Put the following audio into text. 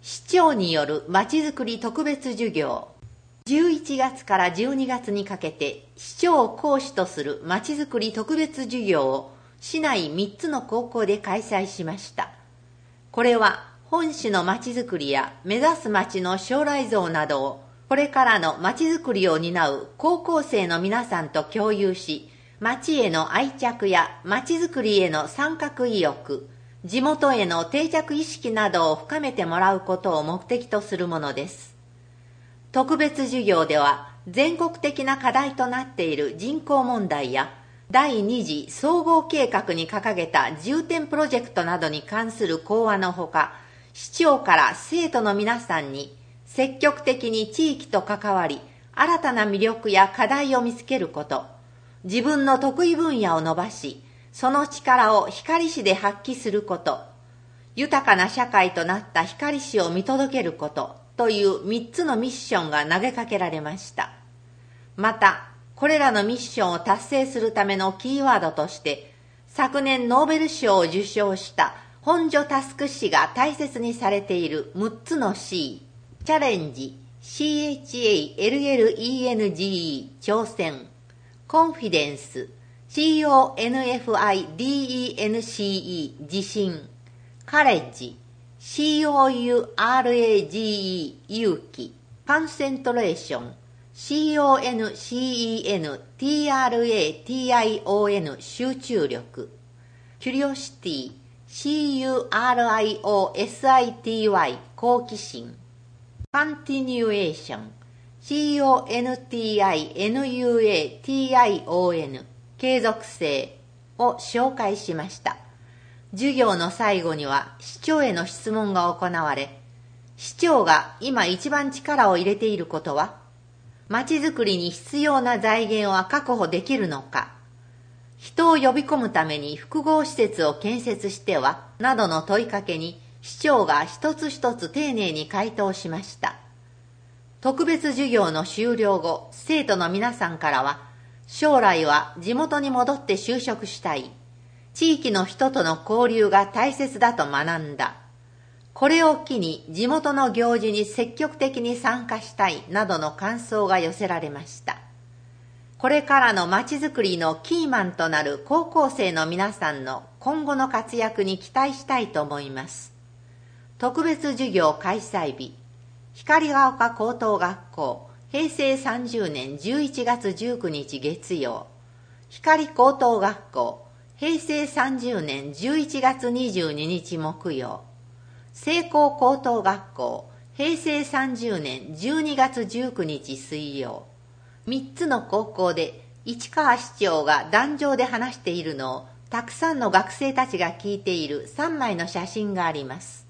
市長によるまちづくり特別授業。11月から12月にかけて市長を講師とするまちづくり特別授業を市内3つの高校で開催しました。これは本市のまちづくりや目指すまちの将来像などをこれからのまちづくりを担う高校生の皆さんと共有し、まちへの愛着やまちづくりへの参画意欲、地元への定着意識などを深めてもらうことを目的とするものです。特別授業では全国的な課題となっている人口問題や第二次総合計画に掲げた重点プロジェクトなどに関する講話のほか、市長から生徒の皆さんに積極的に地域と関わり、新たな魅力や課題を見つけること、自分の得意分野を伸ばし、その力を光市で発揮すること、豊かな社会となった光市を見届けることという3つのミッションが投げかけられました。また、これらのミッションを達成するためのキーワードとして、昨年ノーベル賞を受賞した本庶佑氏が大切にされている6つの C、チャレンジ、CHALLENGE、挑戦、コンフィデンス、CONFIDENCE、自信、カレッジ、COURAGE、勇気、カンセントレーション、CONCENTRATION、集中力、キュリオシティ、CURIOSITY、好奇心、カンティニュエーション、CONTINUATION、継続性を紹介しました。授業の最後には市長への質問が行われ、市長が今一番力を入れていることは、まちづくりに必要な財源は確保できるのか、人を呼び込むために複合施設を建設しては、などの問いかけに市長が一つ一つ丁寧に回答しました。特別授業の終了後、生徒の皆さんからは、将来は地元に戻って就職したい。地域の人との交流が大切だと学んだ。これを機に地元の行事に積極的に参加したいなどの感想が寄せられました。これからのまちづくりのキーマンとなる高校生の皆さんの今後の活躍に期待したいと思います。特別授業開催日、光が丘高等学校、平成30年11月19日月曜。光高等学校、平成30年11月22日木曜。成功高等学校、平成30年12月19日水曜。3つの高校で市川市長が壇上で話しているのをたくさんの学生たちが聞いている3枚の写真があります。